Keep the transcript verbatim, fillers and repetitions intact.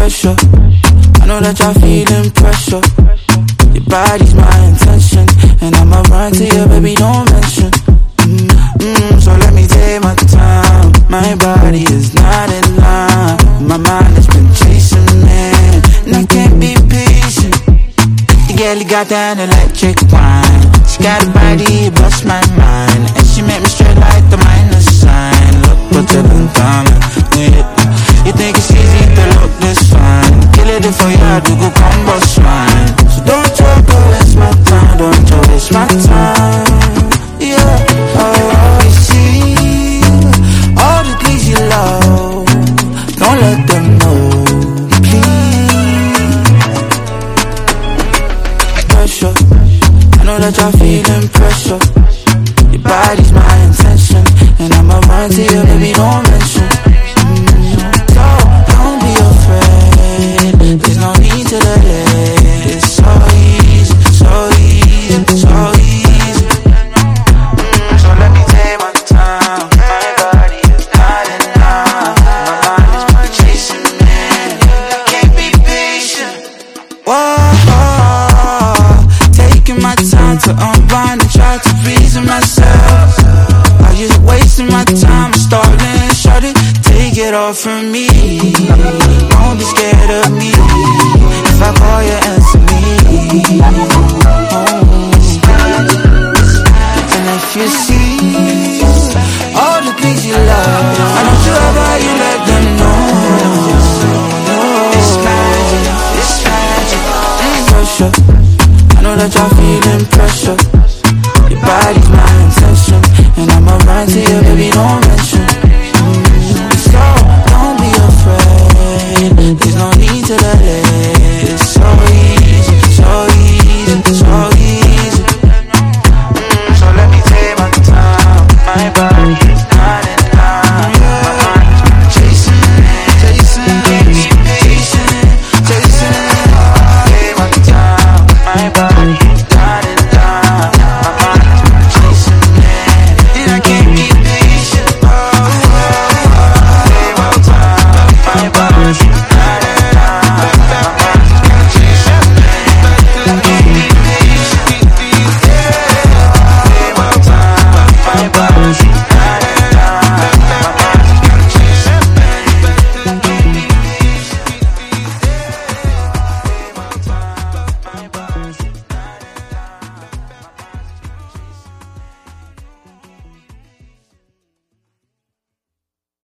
pressure. I know that y'all feeling pressure. Your body's my intention, and I'ma run to you, baby, don't mention. mm, mm, So let me take my time. My body is not in line. My mind has been chasing me, and I can't be patient. The girl got that electric wine. She got a body, it busts my mind, and she make me straight like the minus sign. Look what you done done. You think it's easy to look this fine? Kill it before you do go combo swine. So don't you go waste my time, don't you waste my time. Yeah, oh, you see all the things you love, don't let them know, please. Pressure, I know that y'all feeling pressure. Your body's my intention, and I'ma run to you, baby, don't mention. So don't be afraid, there's no need to delay. It's so easy, so easy, so easy. mm, So let me take my time. My body is not enough. My mind is my chasing man. I can't be patient. Whoa, taking my time to unwind and try to reason myself. I just wasting my time, stalling, shut it. Take it all from me. Don't be scared of me. If I call you, answer me. Oh. And if you see all the things you love, I don't you ever you let them know. It's magic, it's magic. It's pressure, I know that y'all feeling pressure. Your body's my intention, and I'ma run to you, baby, don't mention.